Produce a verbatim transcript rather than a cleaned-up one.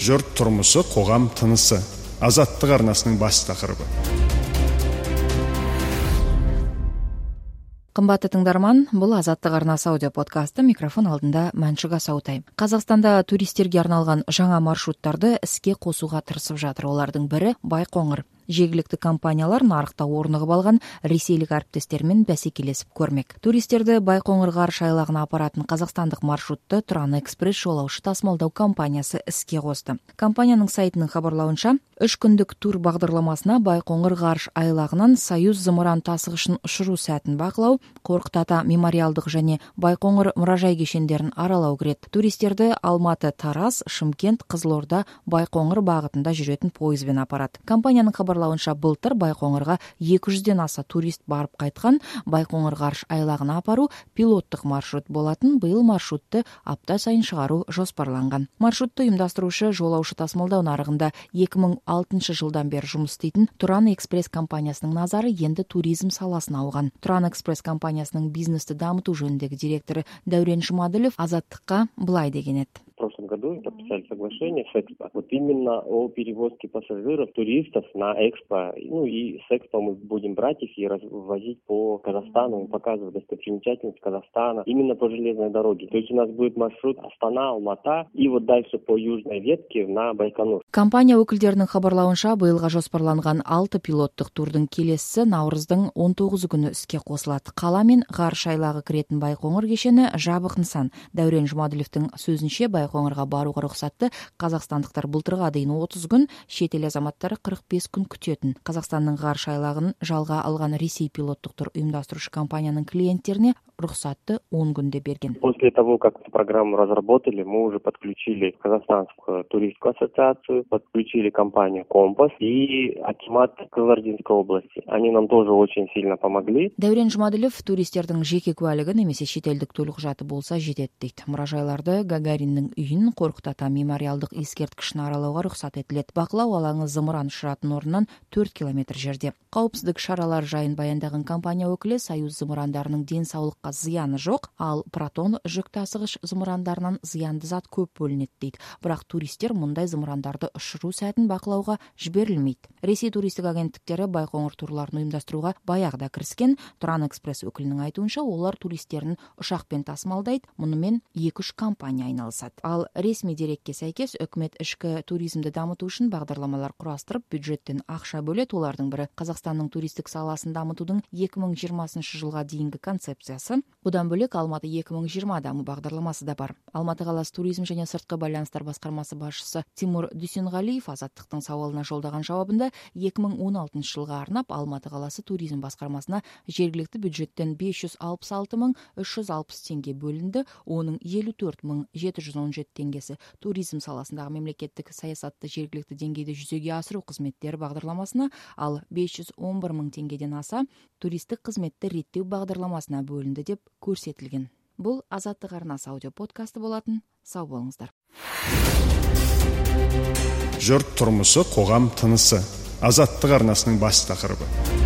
Жұрт тұрмысы, қоғам тынысы. Азаттық арнасының бас тақырыбы. Қымбатты тыңдарман, бұл Азаттық арнасы аудио подкасты, микрофон алдында Мәншүк Асаутай. Қазақстанда туристерге арналған жаңа маршруттарды іске қосуға тырысып жатыр. Олардың бірі Байқоңыр. Жергілікті компаниялар нарықта орнығып алған ресейлік әріптестермен бәсекелесіп көрмек. Туристерді Байқоңыр ғарыш айлағына апаратын қазақстандық маршрутты Тұран Экспресс жолаушы тасымалдау компаниясы іске қосты. Компанияның сайтының хабарлауынша, үш күндік тур бағдарламасына Байқоңыр ғарыш айлағынан Союз зымыран тасығышын ұшыру сәтін бақылау, Қорқыт Ата мемориалдық және Байқоңыр мұражай кешендерін аралау кіреді. Туристерді Алматы, Тараз, Шымкент, Қызылорда, Байқоңыр бағытында жүретін пойызбен апарады. Компанияның хабарлауынша, былтыр Байқоңырға екі жүзден аса турист барып қайтқан. Байқоңыр ғарыш айлағына апару пилоттық маршрут болатын, биыл маршрутты апта сайын шығару жоспарланған. Маршрутты ұйымдастырушы жолаушы тасымалдау нарығында екі мың алтыншы жылдан бері жұмыс істейтін Тұран Экспресс компаниясының назары енді туризм саласына ауған. Тұран Экспресс компаниясының бизнесті дамыту жөніндегі директоры Дәурен Жұмаділов Азаттыққа былай деген еді. В прошлом году подписали соглашение с Экспо. Вот именно о перевозке пассажиров, туристов на Экспо. Ну и с Экспо мы будем брать их и развозить по Казахстану, показывать достопримечательность Казахстана, именно по железной дороге. То есть у нас будет маршрут Астана, Алмата и вот дальше по южной ветке на Байконур. Компания өкілдерінің хабарлауынша, биылға жоспарланған алты пилоттық турдың келесі наурыздың он тоғызы күні іске қосылады. Қала мен ғарыш айлағы кіретін Байқоңыр кешені жабық нысан. Дәурен Жұмаділовтің сөзінше, Байқоңырға баруға рұқсатты қазақстандықтар былтырға дейін отыз күн, шетел азаматтары қырық бес күн күтетін. Қазақстанның ғарыш айлағын жалға алған Ресей пилоттық тур ұйымдастырушы компанияның клиенттеріне рұқсатты он күнде берген. После того, как эту программу разработали, мы уже подключили Казахстанскую туристскую ассоциацию, подключили компанию Компас и Акимат Кызылординской области. Они нам тоже очень сильно помогли. Дәурен Жұмаділов туристердің жеке куәлігі немесе шетелдік төлқұжаты болса жетеді дейді. Мұражайларды, Гагариннің үйін, Қорқыт Ата мемориалдық ескерткішін аралауға рұқсат етіледі. Бақылау алаңы зымыран ұшыратын орнынан төрт километр жерде. Қауіпсіздік шаралар жайын баяндаған компания өкілі, Союз зымырандарының денсаулыққа зияны жоқ, ал Протон жүк тасығыш зымырандарынан зиянды зат көп бөлінеді дейді. Бірақ туристер мұндай зымырандарды ұшыру сәтін бақылауға жіберілмейді. Ресей туристік агенттіктері Байқоңыр турларын ұйымдастыруға баяғыда кіріскен. Тұран Экспресс өкілінің айтуынша, олар туристерін ұшақпен тасымалдайды, мұнымен екі-үш компания айналысады. Ал ресми дерекке сәйкес, үкімет ішкі туризмді дамыту үшін бағдарламалар құрастырып, бюджеттен ақша бөледі. Олардың бірі Қазақстанның туристік саласын дамытудың екі мың жиырмасыншы жылға дейінгі концепциясы. Бұдан бөлек Алматы екі мың жиырма даму бағдарламасы да бар. Алматы қаласы туризм және сыртқы байланыстар басқармасы басшысы Тимур Дүйсенғалиев Азаттықтың сауалына жолдаған жауабында, екі мың он алтыншы жылға арнап Алматы қаласы туризм басқармасына жергілікті бюджеттен бес жүз алпыс алты мың үш жүз алпыс теңге бөлінді. Оның елу төрт мың жеті жүз он жеті теңгесі туризм саласындағы мемлекеттік саясатты жергілікті деңгейде жүзеге асыру қызметтері бағдарламасына, ал бес жүз он бір мың теңгеден аса туристік қызметті реттеу бағдарламасына бөлінді деп көрсетілген. Бұл Азаттық арнасы аудио подкасты болатын. Сау болыңыздар. Жұрт тұрмысы, қоғам тынысы. Азаттық арнасының бас тақырыбы.